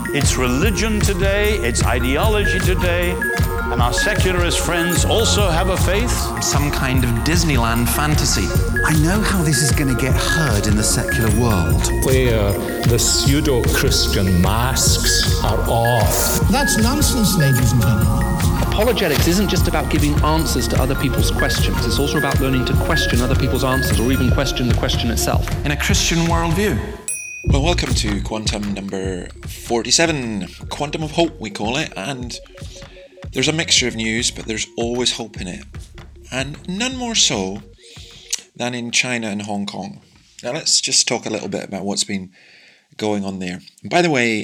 It's religion today, it's ideology today, and our secularist friends also have a faith. Some kind of Disneyland fantasy. I know how this is going to get heard in the secular world. Where the pseudo-Christian masks are off. That's nonsense, ladies and gentlemen. Apologetics isn't just about giving answers to other people's questions. It's also about learning to question other people's answers, or even question the question itself. In a Christian worldview. Well, welcome to Quantum number 47. Quantum of Hope, we call it, and there's a mixture of news, but there's always hope in it. And none more so than in China and Hong Kong. Now let's just talk a little bit about what's been going on there. And by the way,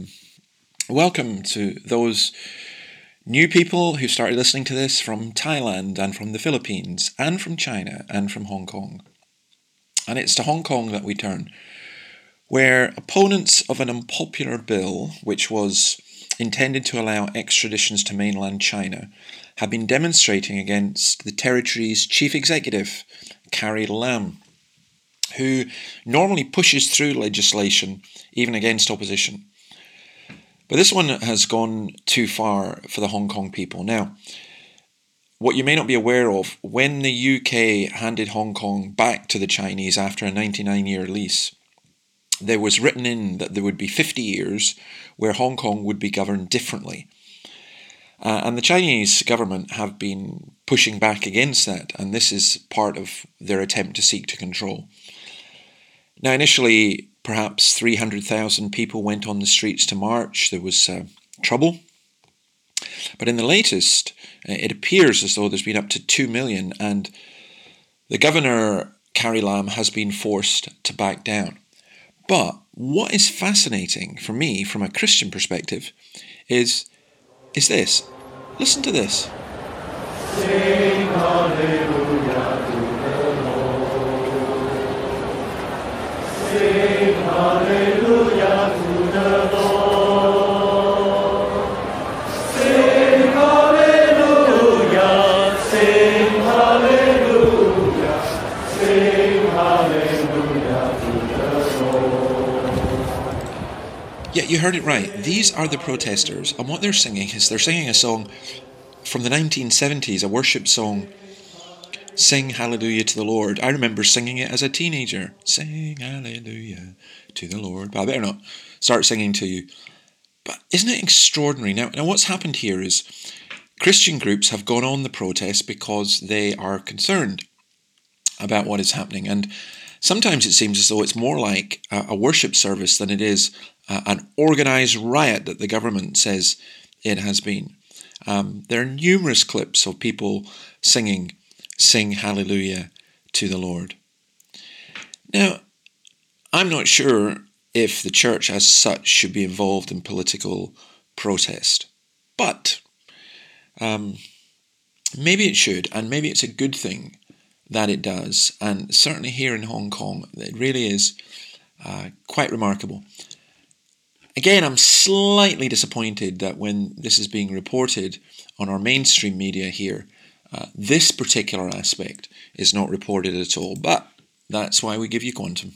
welcome to those new people who started listening to this from Thailand and from the Philippines and from China and from Hong Kong. And it's to Hong Kong that we turn, where opponents of an unpopular bill, which was intended to allow extraditions to mainland China, have been demonstrating against the territory's chief executive, Carrie Lam, who normally pushes through legislation even against opposition. But this one has gone too far for the Hong Kong people. Now, what you may not be aware of, when the UK handed Hong Kong back to the Chinese after a 99-year lease, there was written in that there would be 50 years where Hong Kong would be governed differently. And the Chinese government have been pushing back against that, and this is part of their attempt to seek to control. Now, initially, perhaps 300,000 people went on the streets to march. There was trouble. But in the latest, it appears as though there's been up to 2 million, and the governor, Carrie Lam, has been forced to back down. But what is fascinating for me, from a Christian perspective, is this. Listen to this. Sing hallelujah to the Lord. Sing hallelujah to the Lord. Sing hallelujah, sing hallelujah, sing hallelujah to the Lord. Yeah, you heard it right. These are the protesters, and what they're singing is they're singing a song from the 1970s, a worship song, Sing Hallelujah to the Lord. I remember singing it as a teenager. Sing Hallelujah to the Lord. But I better not start singing to you. But isn't it extraordinary? Now what's happened here is Christian groups have gone on the protest because they are concerned about what is happening. And sometimes it seems as though it's more like a worship service than it is an organised riot that the government says it has been. There are numerous clips of people singing, Sing Hallelujah to the Lord. Now, I'm not sure if the church as such should be involved in political protest, but maybe it should, and maybe it's a good thing that it does. And certainly here in Hong Kong, it really is quite remarkable. Again, I'm slightly disappointed that when this is being reported on our mainstream media here, this particular aspect is not reported at all, but that's why we give you Quantum.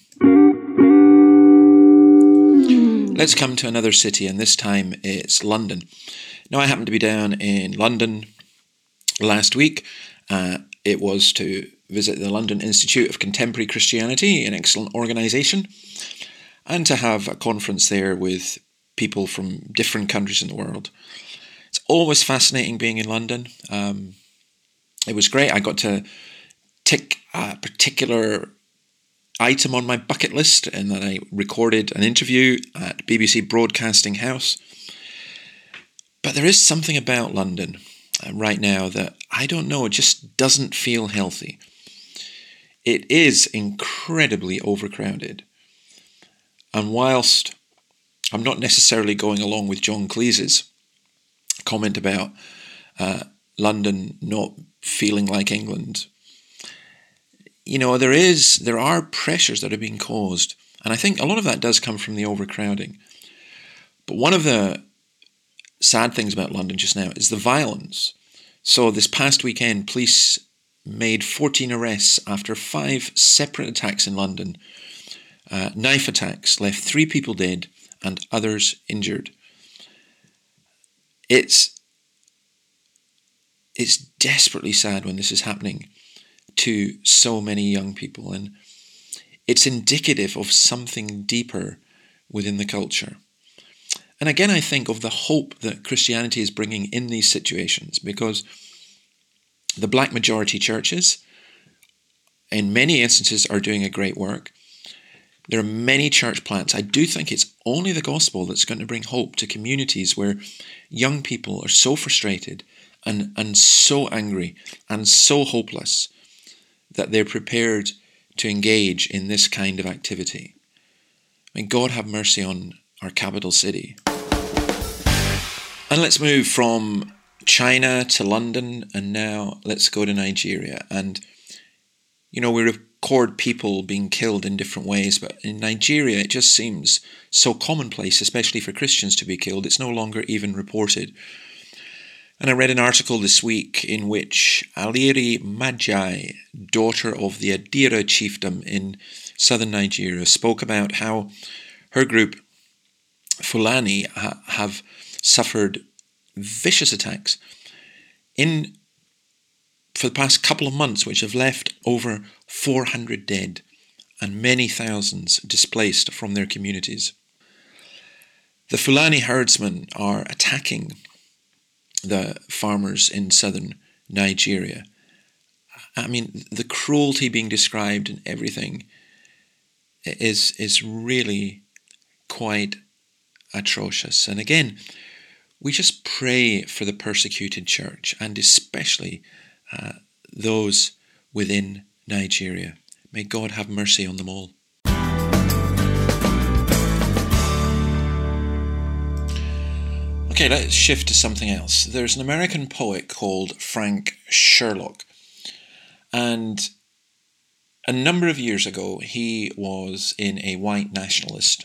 Let's come to another city, and this time it's London. Now, I happened to be down in London last week. It was to visit the London Institute of Contemporary Christianity, an excellent organisation, and to have a conference there with people from different countries in the world. It's always fascinating being in London. It was great. I got to tick a particular item on my bucket list, and that I recorded an interview at BBC Broadcasting House. But there is something about London right now that, I don't know, it just doesn't feel healthy. It is incredibly overcrowded. And whilst I'm not necessarily going along with John Cleese's comment about London not feeling like England, you know, there are pressures that are being caused, and I think a lot of that does come from the overcrowding. But one of the sad things about London just now is the violence. So this past weekend, police made 14 arrests after 5 separate attacks in London. Knife attacks left 3 people dead and others injured. It's desperately sad when this is happening to so many young people, and it's indicative of something deeper within the culture. And again, I think of the hope that Christianity is bringing in these situations, because the black majority churches, in many instances, are doing a great work. There are many church plants. I do think it's only the gospel that's going to bring hope to communities where young people are so frustrated and so angry and so hopeless that they're prepared to engage in this kind of activity. May God have mercy on our capital city. And let's move from China to London, and now let's go to Nigeria. And, you know, we record people being killed in different ways, but in Nigeria it just seems so commonplace, especially for Christians to be killed. It's no longer even reported. And I read an article this week in which Aliri Majai, daughter of the Adira chiefdom in southern Nigeria, spoke about how her group, Fulani, have suffered vicious attacks for the past couple of months, which have left over 400 dead and many thousands displaced from their communities. The Fulani herdsmen are attacking the farmers in southern Nigeria. I mean, the cruelty being described and everything is really quite atrocious. And again, we just pray for the persecuted church, and especially those within Nigeria. May God have mercy on them all. Okay, let's shift to something else. There's an American poet called Frank Sherlock, and a number of years ago he was in a white nationalist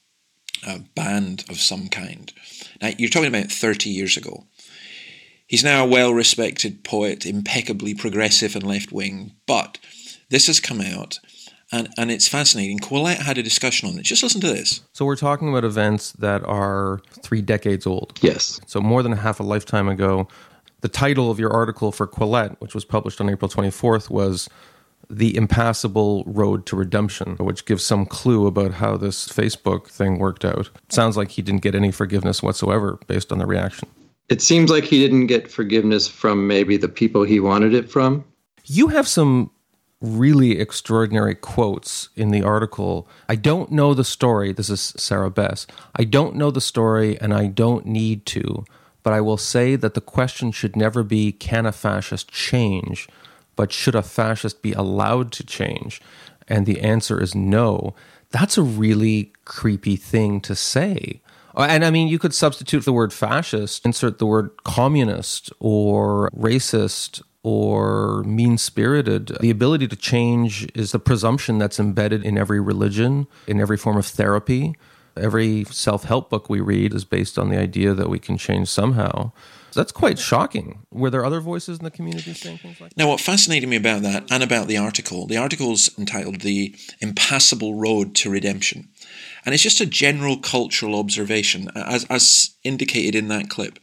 band of some kind. Now, you're talking about 30 years ago. He's now a well-respected poet, impeccably progressive and left-wing, but this has come out, and it's fascinating. Quillette had a discussion on it. Just listen to this. So we're talking about events that are 3 decades old. Yes. So more than half a lifetime ago. The title of your article for Quillette, which was published on April 24th, was The Impassable Road to Redemption, which gives some clue about how this Facebook thing worked out. It sounds like he didn't get any forgiveness whatsoever based on the reaction. It seems like he didn't get forgiveness from maybe the people he wanted it from. You have some really extraordinary quotes in the article. I don't know the story. This is Sarah Bess. I don't know the story, and I don't need to, but I will say that the question should never be, can a fascist change, but should a fascist be allowed to change? And the answer is no. That's a really creepy thing to say. And I mean, you could substitute the word fascist, insert the word communist or racist or mean-spirited. The ability to change is the presumption that's embedded in every religion, in every form of therapy. Every self-help book we read is based on the idea that we can change somehow. So that's quite shocking. Were there other voices in the community saying things like that? Now, what fascinated me about that and about the article's entitled The Impassable Road to Redemption. And it's just a general cultural observation, as indicated in that clip.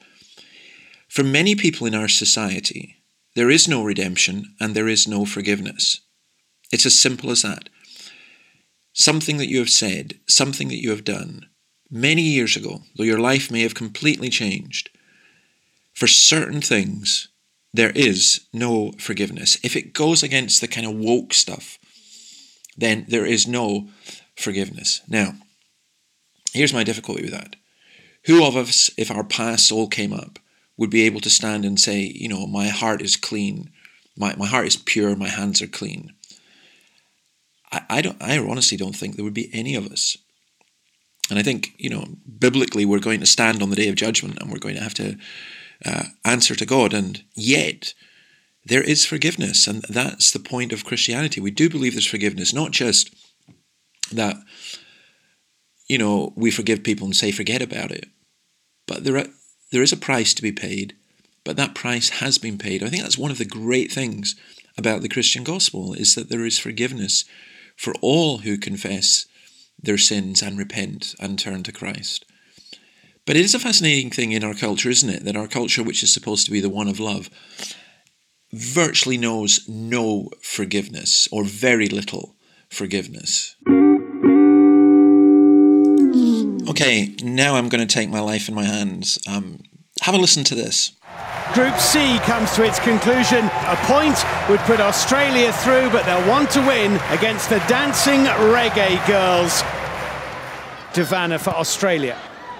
For many people in our society, there is no redemption and there is no forgiveness. It's as simple as that. Something that you have said, something that you have done many years ago, though your life may have completely changed, for certain things, there is no forgiveness. If it goes against the kind of woke stuff, then there is no forgiveness. Now, here's my difficulty with that. Who of us, if our past all came up, would be able to stand and say, you know, my heart is clean, my heart is pure, my hands are clean? I honestly don't think there would be any of us. And I think, you know, biblically we're going to stand on the day of judgment and we're going to have to answer to God. And yet there is forgiveness. And that's the point of Christianity. We do believe there's forgiveness, not just that, you know, we forgive people and say forget about it. But there is a price to be paid, but that price has been paid. I think that's one of the great things about the Christian gospel, is that there is forgiveness for all who confess their sins and repent and turn to Christ. But it is a fascinating thing in our culture, isn't it? That our culture, which is supposed to be the one of love, virtually knows no forgiveness, or very little forgiveness. Okay, now I'm going to take my life in my hands. Have a listen to this. Group C comes to its conclusion. A point would put Australia through, but they'll want to win against the Dancing Reggae Girls. Divana for Australia.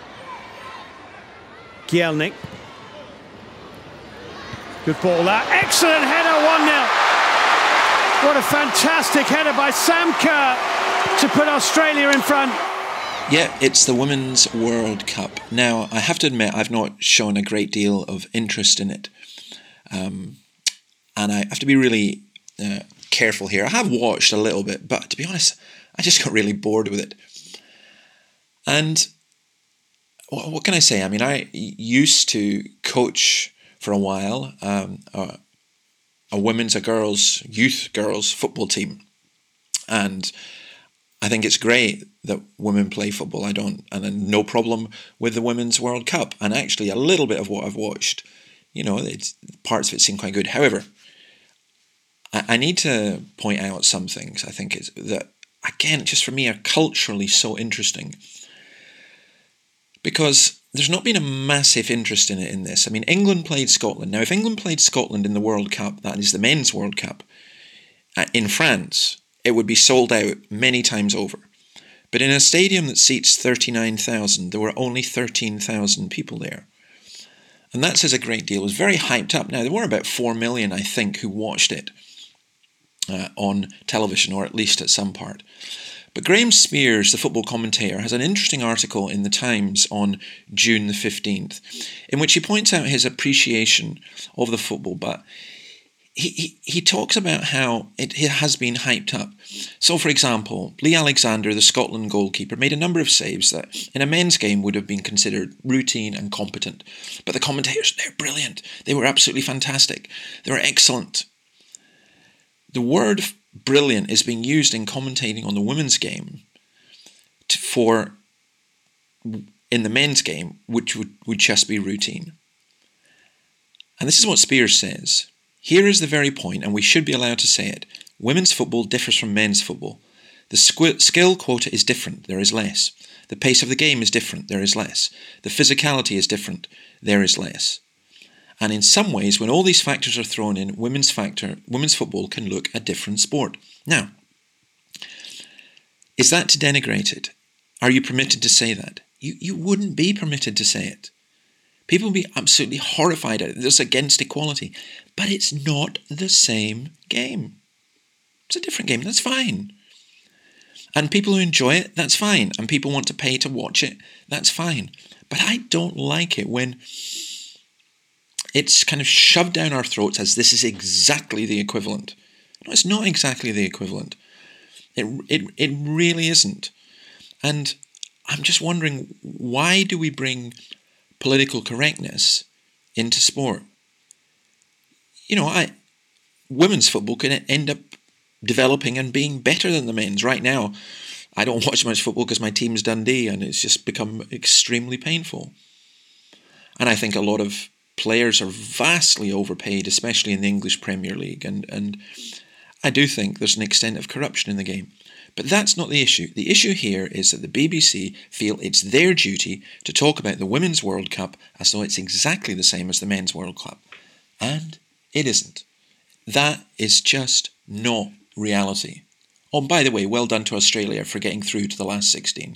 Gielnik. Good ball that. Excellent header, 1-0. What a fantastic header by Sam Kerr to put Australia in front. Yeah, it's the Women's World Cup. Now, I have to admit, I've not shown a great deal of interest in it. And I have to be really careful here. I have watched a little bit, but to be honest, I just got really bored with it. And what can I say? I mean, I used to coach for a while a youth girls football team. And I think it's great that women play football. And no problem with the Women's World Cup. And actually, a little bit of what I've watched, parts of it seem quite good. However, I need to point out some things I think is that, again, just for me, are culturally so interesting. Because there's not been a massive interest in it in this. I mean, England played Scotland. Now, if England played Scotland in the World Cup, that is the Men's World Cup, in France, it would be sold out many times over. But in a stadium that seats 39,000, there were only 13,000 people there. And that says a great deal. It was very hyped up. Now, there were about 4 million, I think, who watched it on television, or at least at some part. But Graham Spears, the football commentator, has an interesting article in The Times on June the 15th, in which he points out his appreciation of the football, but he talks about how it has been hyped up. So, for example, Lee Alexander, the Scotland goalkeeper, made a number of saves that in a men's game would have been considered routine and competent. But the commentators, they're brilliant. They were absolutely fantastic. They were excellent. The word brilliant is being used in commentating on the women's game in the men's game, which would just be routine. And this is what Spears says. Here is the very point, and we should be allowed to say it. Women's football differs from men's football. The skill quota is different, there is less. The pace of the game is different, there is less. The physicality is different, there is less. And in some ways, when all these factors are thrown in, women's football can look a different sport. Now, is that to denigrate it? Are you permitted to say that? You wouldn't be permitted to say it. People would be absolutely horrified at it. This is against equality. But it's not the same game. It's a different game. That's fine. And people who enjoy it, that's fine. And people want to pay to watch it, that's fine. But I don't like it when it's kind of shoved down our throats as this is exactly the equivalent. No, it's not exactly the equivalent. It really isn't. And I'm just wondering, why do we bring political correctness into sport? Women's football can end up developing and being better than the men's. Right now, I don't watch much football because my team's Dundee, and it's just become extremely painful. And I think a lot of players are vastly overpaid, especially in the English Premier League, and I do think there's an extent of corruption in the game. But that's not the issue. The issue here is that the BBC feel it's their duty to talk about the Women's World Cup as though it's exactly the same as the Men's World Cup. And it isn't. That is just not reality. Oh, by the way, well done to Australia for getting through to the last 16.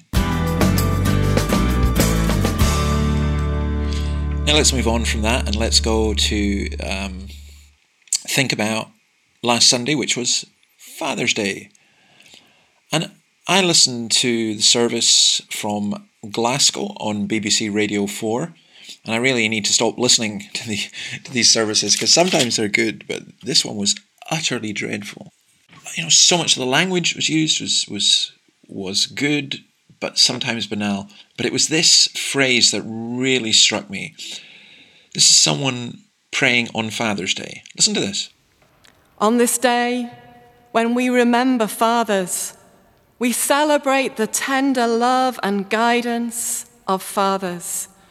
Now let's move on from that and let's go to think about last Sunday, which was Father's Day. And I listened to the service from Glasgow on BBC Radio 4, and I really need to stop listening to these services because sometimes they're good, but this one was utterly dreadful. So much of the language was used was good, but sometimes banal. But it was this phrase that really struck me. This is someone praying on Father's Day. Listen to this. On this day, when we remember fathers, we celebrate the tender love and guidance of fathers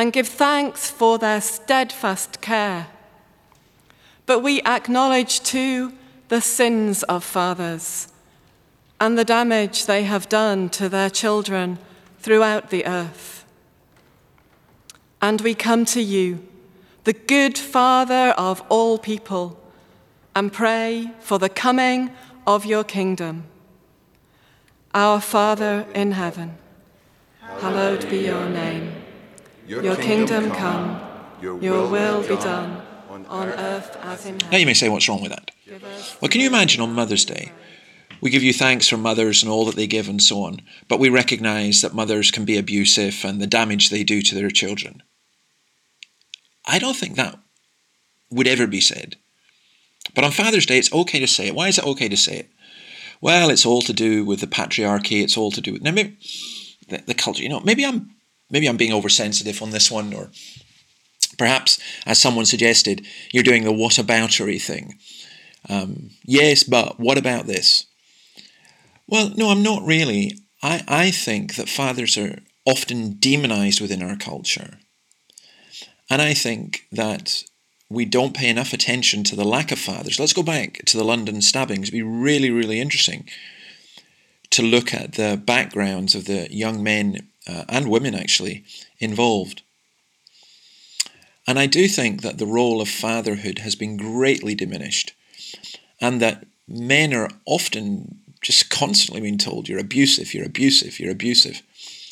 and give thanks for their steadfast care. But we acknowledge too the sins of fathers and the damage they have done to their children throughout the earth. And we come to you, the good Father of all people, and pray for the coming of your kingdom. Our Father in heaven, hallowed be your name. Your kingdom come, your will be done, on earth as in heaven. Now you may say, what's wrong with that? Well, can you imagine on Mother's Day, we give you thanks for mothers and all that they give and so on, but we recognise that mothers can be abusive and the damage they do to their children. I don't think that would ever be said. But on Father's Day, it's okay to say it. Why is it okay to say it? Well, it's all to do with the patriarchy. It's all to do with... Now, maybe the culture, maybe I'm being oversensitive on this one, or perhaps, as someone suggested, you're doing the whataboutery thing. Yes, but what about this? Well, no, I'm not really. I think that fathers are often demonized within our culture. And I think that we don't pay enough attention to the lack of fathers. Let's go back to the London stabbings. It'd be really, really interesting to look at the backgrounds of the young men and women, actually, involved. And I do think that the role of fatherhood has been greatly diminished, and that men are often just constantly being told, you're abusive, you're abusive, you're abusive.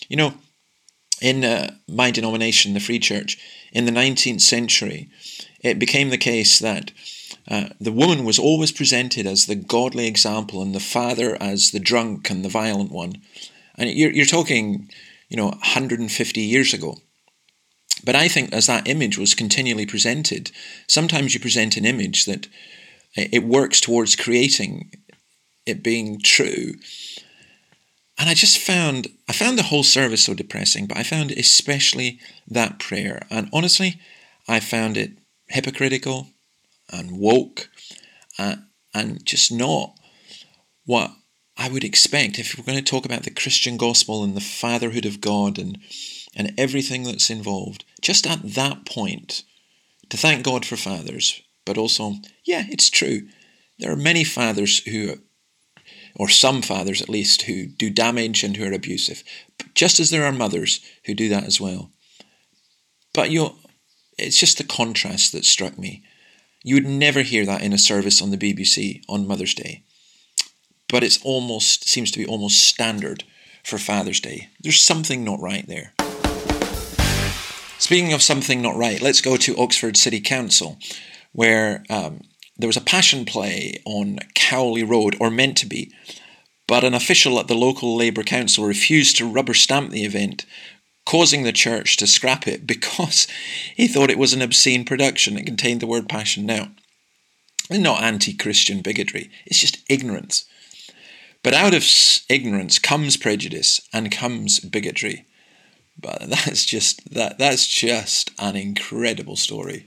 In my denomination, the Free Church, in the 19th century, it became the case that the woman was always presented as the godly example and the father as the drunk and the violent one. And you're talking, 150 years ago. But I think as that image was continually presented, sometimes you present an image that it works towards creating it being true. And I found the whole service so depressing, but I found especially that prayer. And honestly, I found it hypocritical and woke and just not what I would expect if we're going to talk about the Christian gospel and the fatherhood of God and everything that's involved. Just at that point, to thank God for fathers, but also, yeah, it's true. There are many fathers or some fathers at least, who do damage and who are abusive, just as there are mothers who do that as well. But it's just the contrast that struck me. You would never hear that in a service on the BBC on Mother's Day. But it seems to be almost standard for Father's Day. There's something not right there. Speaking of something not right, let's go to Oxford City Council, where there was a passion play on Cowley Road, or meant to be, but an official at the local Labour Council refused to rubber stamp the event, causing the church to scrap it because he thought it was an obscene production. It contained the word passion. Now, it's not anti-Christian bigotry, it's just ignorance. But out of ignorance comes prejudice and comes bigotry. But that's just an incredible story.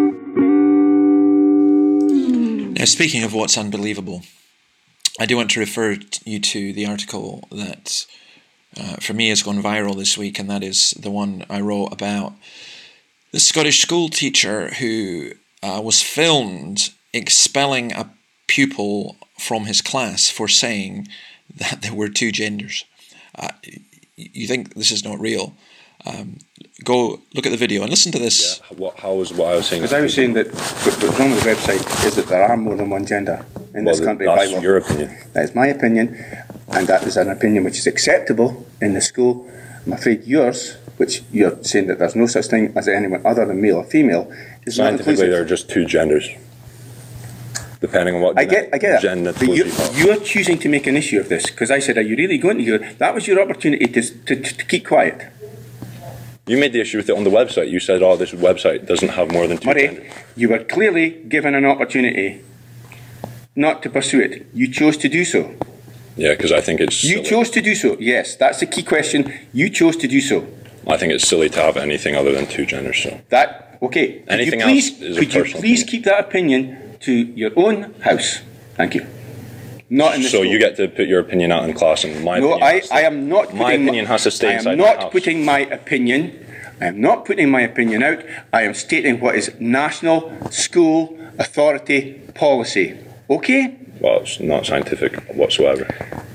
Now, speaking of what's unbelievable, I do want to refer you to the article that for me has gone viral this week, and that is the one I wrote about the Scottish school teacher who was filmed expelling a pupil from his class for saying that there were two genders. You think this is not real? Go look at the video and listen to this. Yeah, how was what I was saying? Because I was saying that what's wrong with the website is that there are more than one gender in this country. That's your opinion. That is my opinion, and that is an opinion which is acceptable in the school. I'm afraid yours, which you're saying that there's no such thing as anyone other than male or female, is not inclusive. Scientifically, there are just two genders, depending on what I get it. But you're choosing to make an issue of this, because I said, are you really going to hear? That was your opportunity to keep quiet. You made the issue with it on the website. You said, this website doesn't have more than two genders. You were clearly given an opportunity not to pursue it. You chose to do so. Yeah, because I think it's silly. You chose to do so. Yes, that's the key question. You chose to do so. I think it's silly to have anything other than two genders. So okay. Anything else is a personal opinion. Could you please keep that opinion to your own house? Thank you. Not in the school. You get to put your opinion out in class, and my opinion. I am not. My opinion has to stay inside I am my not house. putting my opinion I am not putting my opinion out. I am stating what is national school authority policy. Okay? Well, it's not scientific whatsoever.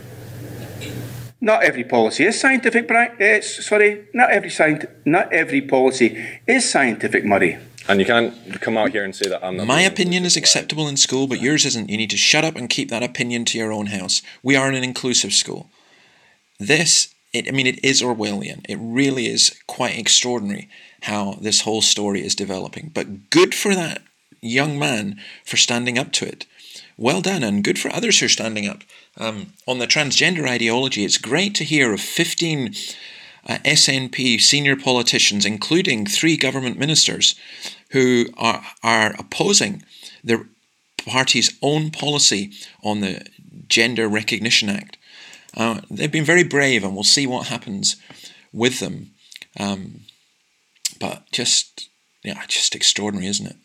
Not every policy is scientific, Brian. Not every policy is scientific, Murray. And you can't come out here and say that I'm not... My opinion is acceptable in school, but yours isn't. You need to shut up and keep that opinion to your own house. We are an inclusive school. It is Orwellian. It really is quite extraordinary how this whole story is developing. But good for that young man for standing up to it. Well done, and good for others who are standing up. On the transgender ideology, it's great to hear of 15 SNP senior politicians, including 3 government ministers, who are opposing their party's own policy on the Gender Recognition Act. They've been very brave, and we'll see what happens with them. But just extraordinary, isn't it?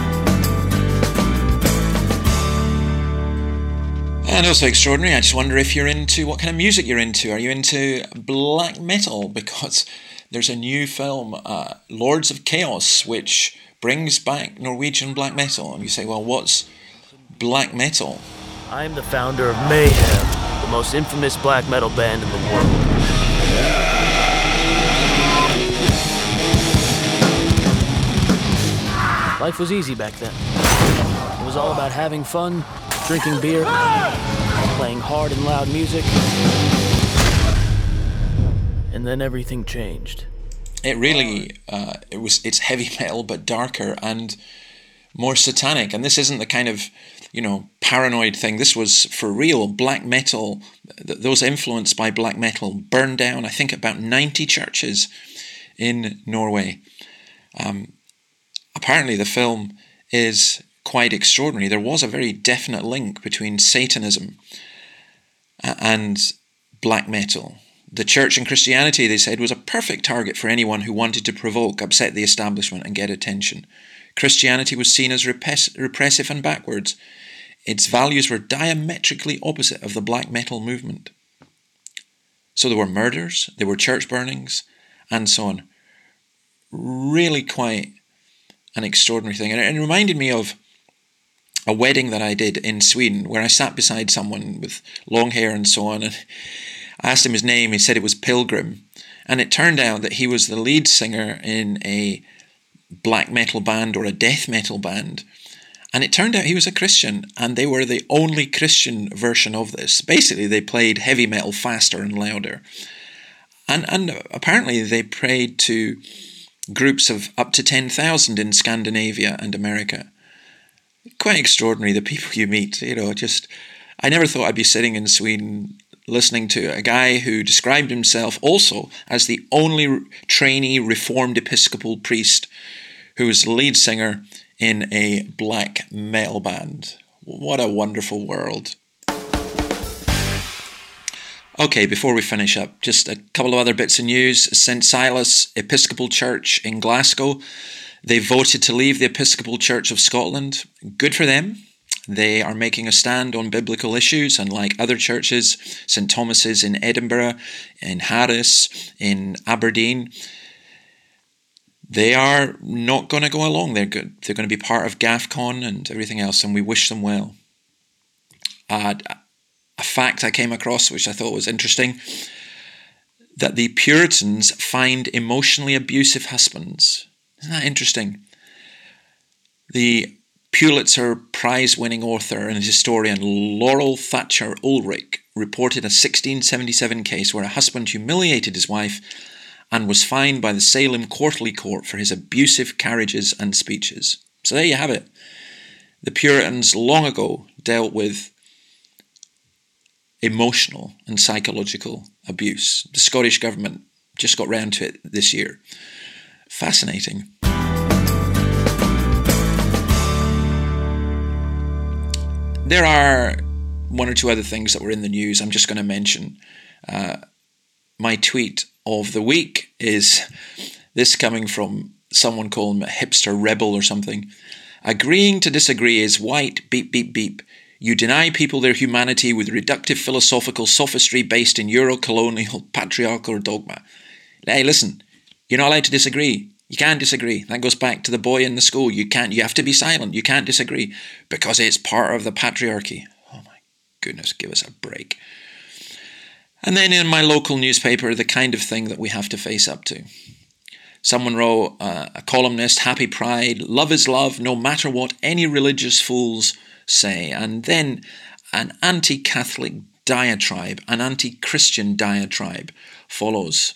And also extraordinary, I just wonder if you're into, what kind of music you're into. Are you into black metal? Because there's a new film, Lords of Chaos, which brings back Norwegian black metal. And you say, well, what's black metal? I am the founder of Mayhem, the most infamous black metal band in the world. Life was easy back then. It was all about having fun, drinking beer, playing hard and loud music, and then everything changed. It really, it's heavy metal, but darker and more satanic. And this isn't the kind of, paranoid thing. This was for real. Black metal, those influenced by black metal burned down, I think, about 90 churches in Norway. Apparently the film is quite extraordinary. There was a very definite link between Satanism and black metal. The church and Christianity, they said, was a perfect target for anyone who wanted to provoke, upset the establishment and get attention. Christianity was seen as repressive and backwards. Its values were diametrically opposite of the black metal movement. So there were murders, there were church burnings, and so on. Really quite an extraordinary thing. And it reminded me of a wedding that I did in Sweden, where I sat beside someone with long hair and so on, and I asked him his name. He said it was Pilgrim, and it turned out that he was the lead singer in a black metal band or a death metal band, and it turned out he was a Christian, and they were the only Christian version of this. Basically, they played heavy metal faster and louder, and apparently they prayed to groups of up to 10,000 in Scandinavia and America. Quite extraordinary, the people you meet, I never thought I'd be sitting in Sweden listening to a guy who described himself also as the only trainee Reformed Episcopal priest who was the lead singer in a black metal band. What a wonderful world. Okay, before we finish up, just a couple of other bits of news. St. Silas Episcopal Church in Glasgow, they voted to leave the Episcopal Church of Scotland. Good for them. They are making a stand on biblical issues, and like other churches, St. Thomas's in Edinburgh, in Harris, in Aberdeen, they are not going to go along. They're going to be part of GAFCON and everything else, and we wish them well. A fact I came across, which I thought was interesting, that the Puritans find emotionally abusive husbands. Isn't that interesting? The Pulitzer Prize-winning author and historian Laurel Thatcher Ulrich reported a 1677 case where a husband humiliated his wife and was fined by the Salem Quarterly Court for his abusive carriages and speeches. So there you have it. The Puritans long ago dealt with emotional and psychological abuse. The Scottish government just got round to it this year. Fascinating. There are one or two other things that were in the news I'm just going to mention. My tweet of the week is this, coming from someone called him a hipster rebel or something. Agreeing to disagree is white, beep, beep, beep. You deny people their humanity with reductive philosophical sophistry based in Euro-colonial patriarchal dogma. Hey, listen, You're not allowed to disagree. You can't disagree. That goes back to the boy in the school. You have to be silent. You can't disagree because it's part of the patriarchy. Oh my goodness, give us a break. And then in my local newspaper, the kind of thing that we have to face up to. Someone wrote, a columnist, Happy Pride, love is love, no matter what any religious fools say. And then an anti-Catholic diatribe, an anti-Christian diatribe follows.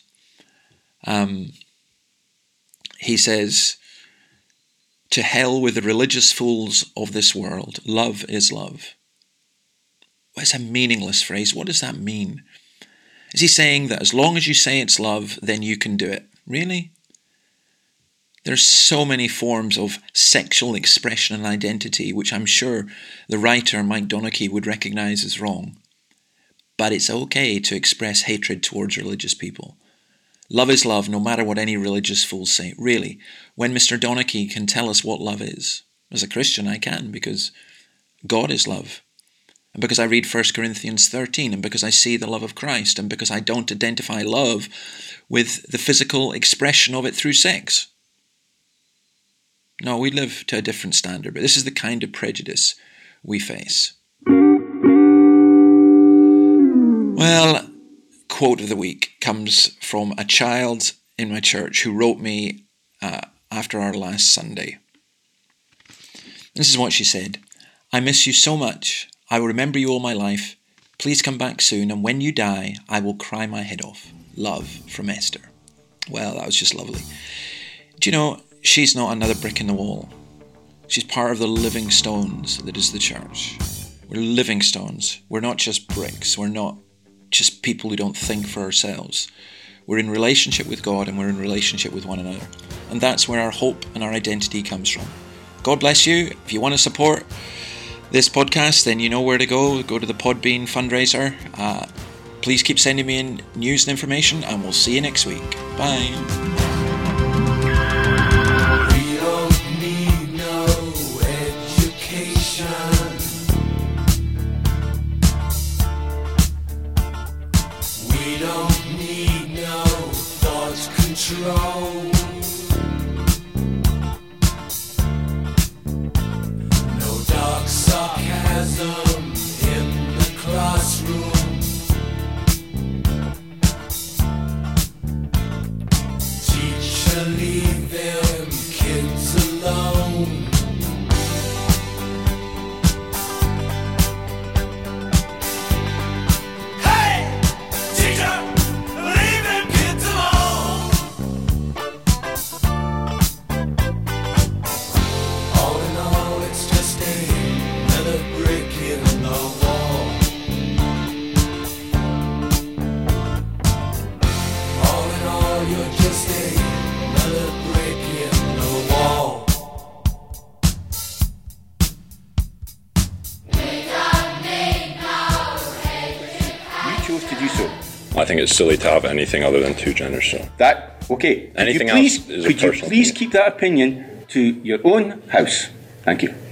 He says, to hell with the religious fools of this world. Love is love. Well, it's a meaningless phrase. What does that mean? Is he saying that as long as you say it's love, then you can do it? Really? There's so many forms of sexual expression and identity, which I'm sure the writer Mike Donachie would recognise as wrong. But it's okay to express hatred towards religious people. Love is love, no matter what any religious fools say. Really, when Mr. Donachie can tell us what love is, as a Christian I can, because God is love. And because I read 1 Corinthians 13, and because I see the love of Christ, and because I don't identify love with the physical expression of it through sex. No, we live to a different standard, but this is the kind of prejudice we face. Well, quote of the week comes from a child in my church who wrote me after our last Sunday. This is what she said. I miss you so much. I will remember you all my life. Please come back soon, and when you die, I will cry my head off. Love, from Esther. Well, that was just lovely. Do you know, she's not another brick in the wall. She's part of the living stones that is the church. We're living stones. We're not just bricks. We're not just people who don't think for ourselves. We're in relationship with God, and we're in relationship with one another. And that's where our hope and our identity comes from. God bless you. If you want to support this podcast, then you know where to go. Go to the Podbean fundraiser. Please keep sending me in news and information, and we'll see you next week. Bye. We don't need no education. We don't need no thought control. No dark sarcasm in the classroom. Teacher, leave them kids alone. Hey, teacher, leave them kids alone. All in all, it's just another brick in the wall. All in all, you're just another brick in the wall. You chose to do so. I think it's silly to have anything other than two genders. So That, okay. Anything else is a Could you personal please opinion. keep that opinion to your own house? Thank you.